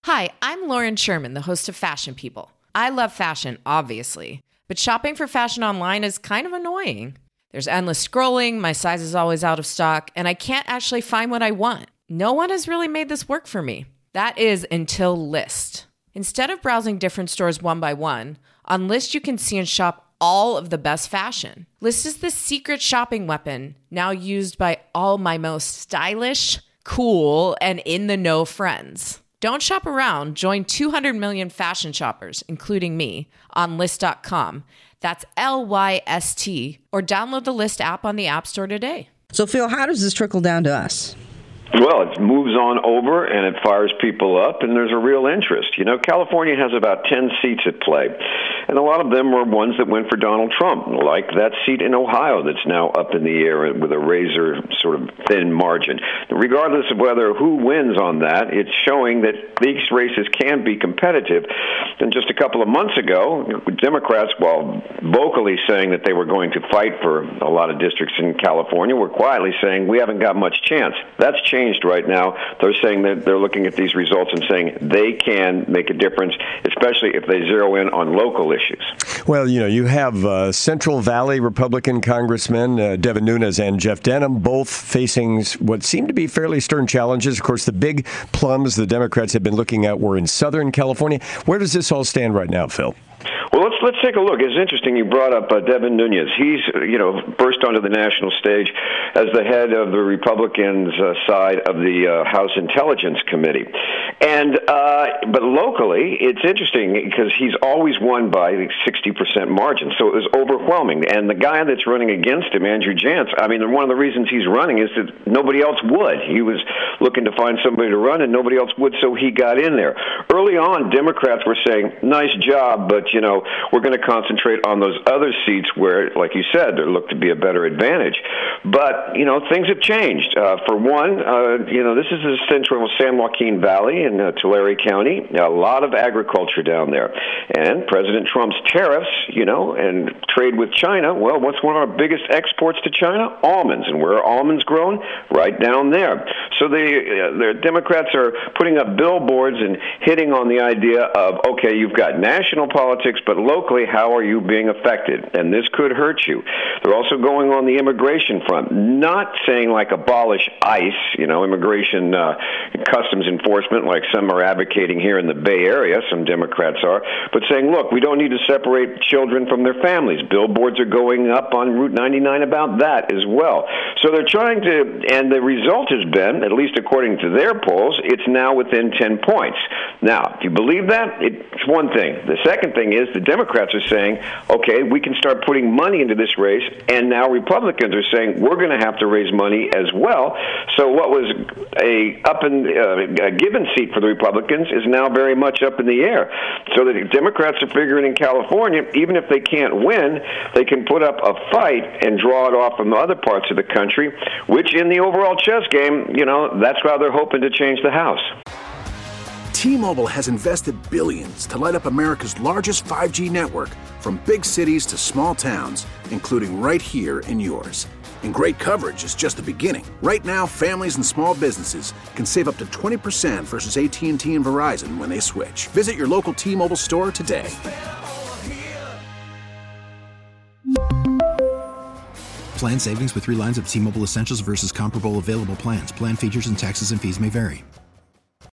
Hi, I'm Lauren Sherman, the host of Fashion People. I love fashion, obviously, but shopping for fashion online is kind of annoying. There's endless scrolling, my size is always out of stock, and I can't actually find what I want. No one has really made this work for me. That is until Lyst. Instead of browsing different stores one by one, on Lyst you can see and shop all of the best fashion. Lyst is the secret shopping weapon, now used by all my most stylish, cool, and in-the-know friends. Don't shop around. Join 200 million fashion shoppers, including me, on Lyst.com. That's Lyst, or download the Lyst app on the App Store today. So, Phil, how does this trickle down to us? Well, it moves on over and it fires people up, and there's a real interest. You know, California has about 10 seats at play, and a lot of them were ones that went for Donald Trump, like that seat in Ohio that's now up in the air with a razor sort of thin margin. Regardless of who wins on that, it's showing that these races can be competitive. And just a couple of months ago, Democrats, while vocally saying that they were going to fight for a lot of districts in California, were quietly saying we haven't got much chance. That's changed right now. They're saying that they're looking at these results and saying they can make a difference, especially if they zero in on local issues. Well, you have Central Valley Republican congressmen Devin Nunes and Jeff Denham both facing what seem to be fairly stern challenges. Of course, the big plums the Democrats have been looking at were in Southern California. Where does this all stand right now, Phil? Well, let's take a look. It's interesting you brought up Devin Nunes. He's, burst onto the national stage as the head of the Republicans' side of the House Intelligence Committee. And but locally, it's interesting because he's always won by a 60% margin, so it was overwhelming. And the guy that's running against him, Andrew Jantz, I mean, one of the reasons he's running is that nobody else would. He was looking to find somebody to run, and nobody else would, so he got in there. Early on, Democrats were saying, nice job, but, we're going to concentrate on those other seats where, like you said, there looked to be a better advantage. But, things have changed. For one, this is the central San Joaquin Valley in Tulare County, a lot of agriculture down there. And President Trump's tariffs, and trade with China, well, what's one of our biggest exports to China? Almonds. And where are almonds grown? Right down there. So the Democrats are putting up billboards and hitting on the idea of, okay, you've got national politics, but locally, how are you being affected? And this could hurt you. They're also going on the immigration front, not saying like abolish ICE, immigration customs enforcement, like some are advocating here in the Bay Area, some Democrats are, but saying, look, we don't need to separate children from their families. Billboards are going up on Route 99 about that as well. So they're trying to, and the result has been, at least according to their polls, it's now within 10 points. Now, if you believe that, it's one thing. The second thing is the Democrats are saying, okay, we can start putting money into this race, and now Republicans are saying we're going to have to raise money as well. So what was a given seat for the Republicans is now very much up in the air. So the Democrats are figuring in California, even if they can't win, they can put up a fight and draw it off from other parts of the country, which in the overall chess game, that's why they're hoping to change the House. T-Mobile has invested billions to light up America's largest 5G network, from big cities to small towns, including right here in yours. And great coverage is just the beginning. Right now, families and small businesses can save up to 20% versus AT&T and Verizon when they switch. Visit your local T-Mobile store today. Plan savings with 3 lines of T-Mobile Essentials versus comparable available plans. Plan features and taxes and fees may vary.